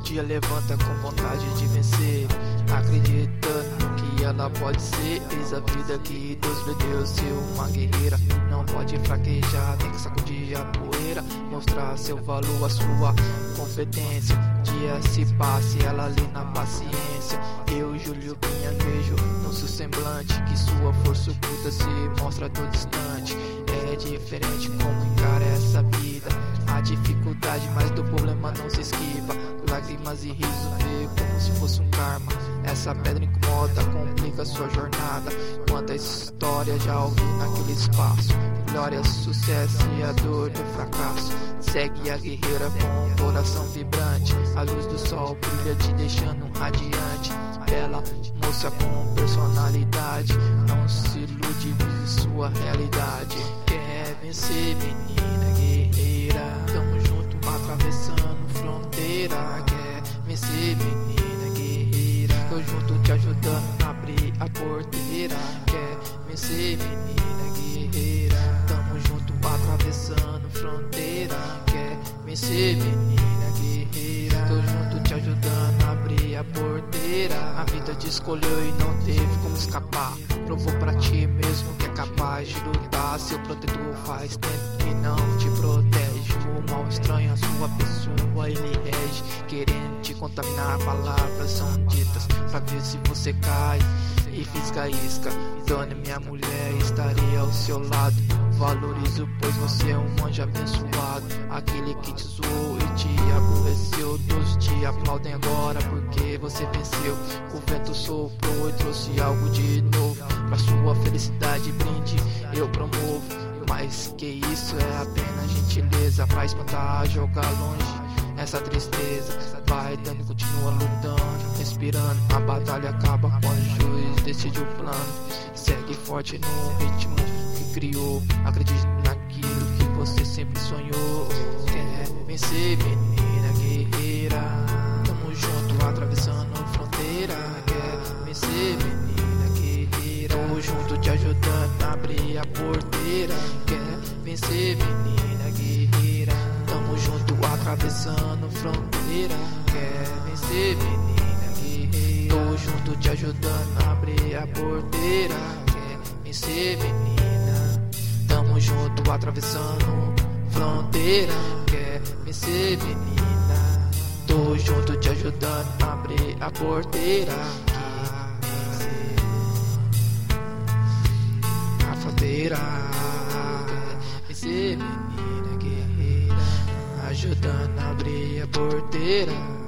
dia levanta com vontade de vencer, acreditando que ela pode ser. Eis a vida que Deus lhe deu, ser uma guerreira. Não pode fraquejar, tem que sacudir a poeira, mostrar seu valor, a sua competência. Dia se passa e ela ali na paciência. Eu, Júlio Pinha, vejo no seu semblante que sua força oculta se mostra tão distante. É diferente como encara essa vida, a dificuldade, mas do problema não se esquiva. Lágrimas e risos vê como se fosse um karma. Essa pedra incomoda, complica sua jornada. Quanta história já ouvi naquele espaço. Glória, sucesso e a dor do fracasso. Segue a guerreira com o coração vibrante. A luz do sol brilha te deixando radiante. Bela moça com personalidade, não se ilude, vive sua realidade. Quer vencer, menina guerreira, tamo junto atravessando fronteira. Quer vencer, menina guerreira, tô junto te ajudando a abrir a porteira. Quer vencer, menina guerreira, tamo junto atravessando fronteira. Quer vencer, menina guerreira, tô junto te ajudando a abrir a porteira. A vida te escolheu e não teve como escapar. Provou pra ti mesmo que é capaz de lutar. Seu protetor faz tempo que não te protege. O mal estranha a sua pessoa, ele rege, querendo te contaminar. Palavras são ditas pra ver se você cai e fisga isca. Dona, minha mulher, estarei ao seu lado. Valorizo, pois você é um anjo abençoado. Aquele que te zoou e te aborreceu, todos te aplaudem agora porque você venceu. O vento soprou e trouxe algo de novo. Pra sua felicidade brinde, eu promovo. Mas que isso é apenas gentileza pra espantar, jogar longe essa tristeza. Vai dando e continua lutando, respirando. A batalha acaba quando o juiz decide o plano. Segue forte no ritmo que criou, acredite naquilo que você sempre sonhou. Quer vencer, menina guerreira, tamo junto atravessando fronteira. Quer vencer, menina guerreira, tô junto te ajudando a abrir a porteira. Quer vencer, menina guerreira, tamo junto atravessando fronteira. Quer vencer, menina guerreira, tô junto te ajudando a abrir a porteira. Quer vencer, menina, tamo junto atravessando fronteira. Quer vencer, menina, tô junto te ajudando a abrir a porteira. Quer vencer a fronteira. Quer vencer, menina guerreira, ajudando a abrir a porteira.